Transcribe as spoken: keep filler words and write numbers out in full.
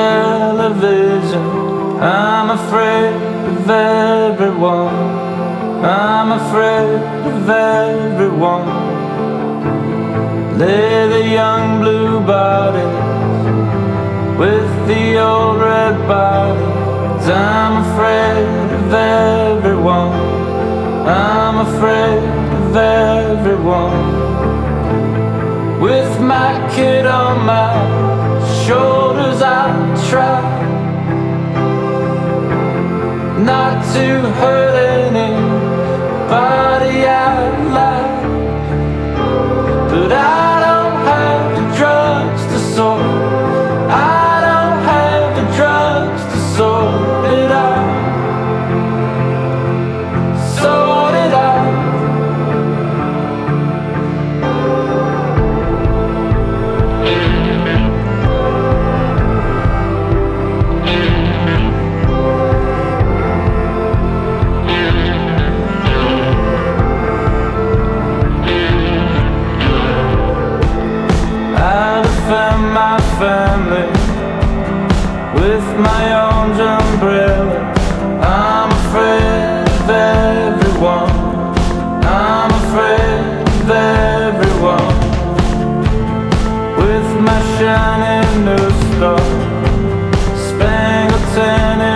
television. I'm afraid of everyone. I'm afraid of everyone. Lay the young blue bodies with the old red bodies. I'm afraid of everyone. I'm afraid of everyone. With my kid on my shoulders, I try not to hurt anybody I like, but I don't have the drugs to sort. I don't have the drugs to sort it out. Sort it out. My family with my orange umbrella. I'm afraid of everyone. I'm afraid of everyone. With my shiny new star, spangled tennis